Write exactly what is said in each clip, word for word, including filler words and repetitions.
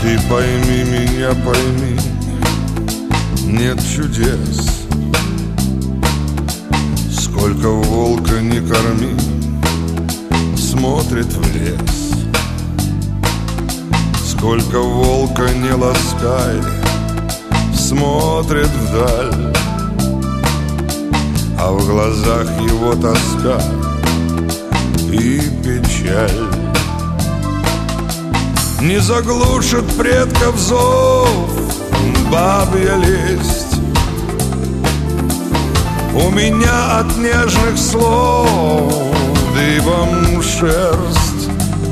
Ты пойми меня, пойми, нет чудес. Сколько волка не корми, смотрит в лес. Сколько волка не ласкай, смотрит вдаль. А в глазах его тоска и печаль. Не заглушит предков зов бабья лесть. У меня от нежных слов дыбом шерсть.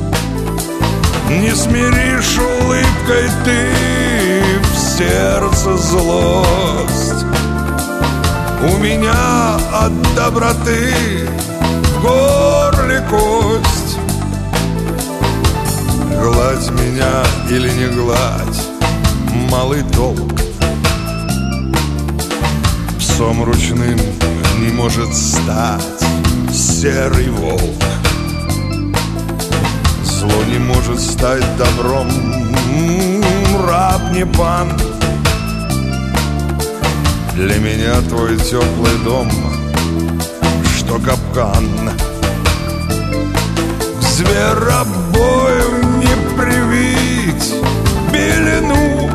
Не смиришь улыбкой ты в сердце злость. У меня от доброты в горле кость. Гладь меня или не гладь, малый толк. Псом ручным не может стать серый волк. Зло не может стать добром, раб не пан. Для меня твой теплый дом, что капкан. К зверобою не привить белину.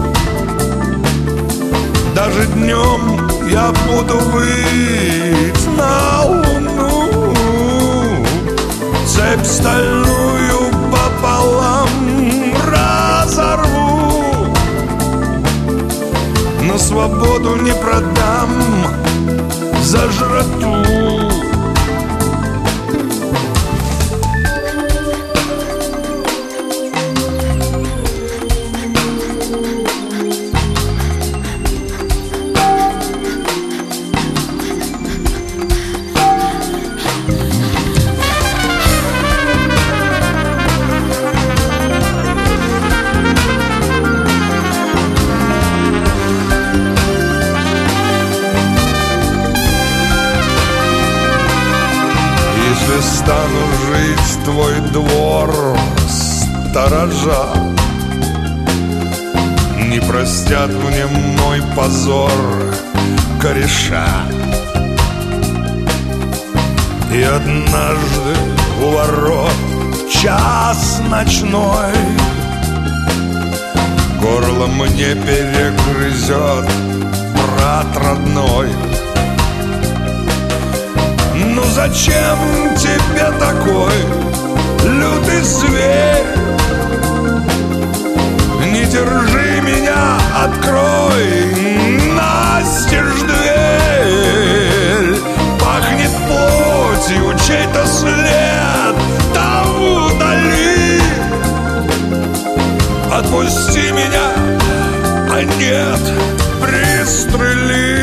Даже днем я буду выть на луну. Цепь стальную пополам разорву. Но свободу не продам за жратву. Стану жить твой двор сторожа. Не простят мне мой позор кореша. И однажды у ворот в час ночной горло мне перегрызет брат родной. Ну зачем тебе такой лютый зверь? Не держи меня, открой настежь дверь. Пахнет плотью чей-то след, там удали. Отпусти меня, а нет, пристрели.